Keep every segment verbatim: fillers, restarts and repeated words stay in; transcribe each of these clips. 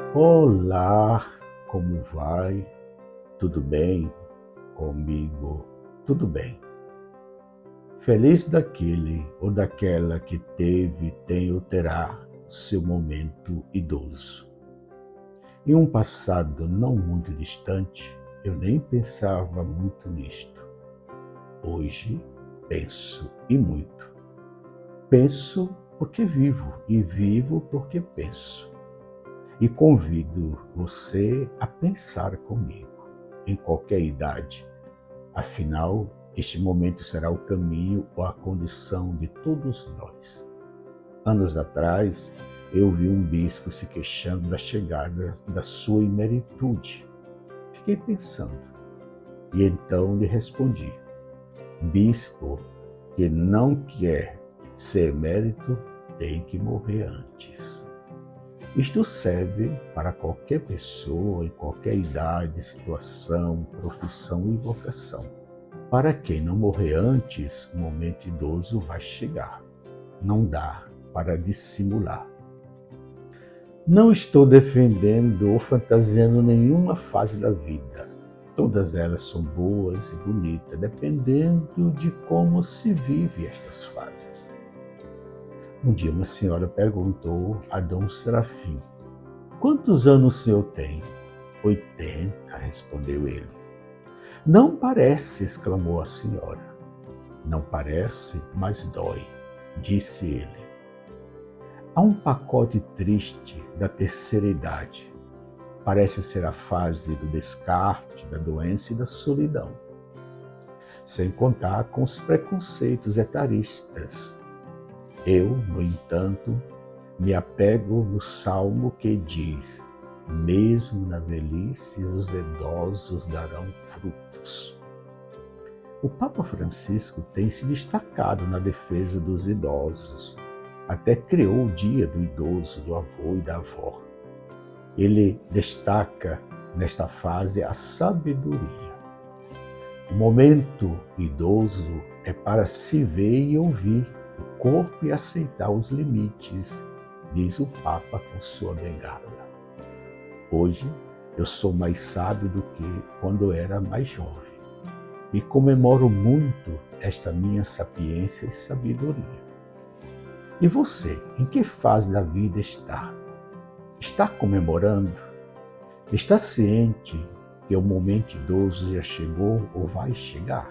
Olá, como vai? Tudo bem? Comigo, tudo bem. Feliz daquele ou daquela que teve, tem ou terá seu momento idoso. Em um passado não muito distante, eu nem pensava muito nisto. Hoje penso e muito. Penso porque vivo e vivo porque penso. E convido você a pensar comigo, em qualquer idade. Afinal, este momento será o caminho ou a condição de todos nós. Anos atrás, eu vi um bispo se queixando da chegada da sua imeritude. Fiquei pensando, e então lhe respondi: bispo que não quer ser emérito tem que morrer antes. Isto serve para qualquer pessoa, em qualquer idade, situação, profissão e vocação. Para quem não morrer antes, o momento idoso vai chegar. Não dá para dissimular. Não estou defendendo ou fantasiando nenhuma fase da vida. Todas elas são boas e bonitas, dependendo de como se vive estas fases. Um dia uma senhora perguntou a Dom Serafim: quantos anos o senhor tem? Oitenta, respondeu ele. Não parece, exclamou a senhora. Não parece, mas dói, disse ele. Há um pacote triste da terceira idade. Parece ser a fase do descarte, da doença e da solidão. Sem contar com os preconceitos etaristas. Eu, no entanto, me apego no salmo que diz: mesmo na velhice os idosos darão frutos. O Papa Francisco tem se destacado na defesa dos idosos. Até criou o Dia do Idoso, do avô e da avó. Ele destaca nesta fase a sabedoria. O momento idoso é para se ver e ouvir o corpo e aceitar os limites, diz o Papa com sua bengala. Hoje eu sou mais sábio do que quando era mais jovem e comemoro muito esta minha sapiência e sabedoria. E você, em que fase da vida está? Está comemorando? Está ciente que o momento idoso já chegou ou vai chegar?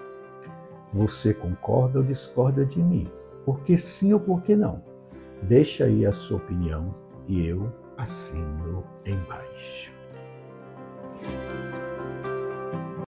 Você concorda ou discorda de mim? Por que sim ou por que não? Deixa aí a sua opinião e eu assino embaixo.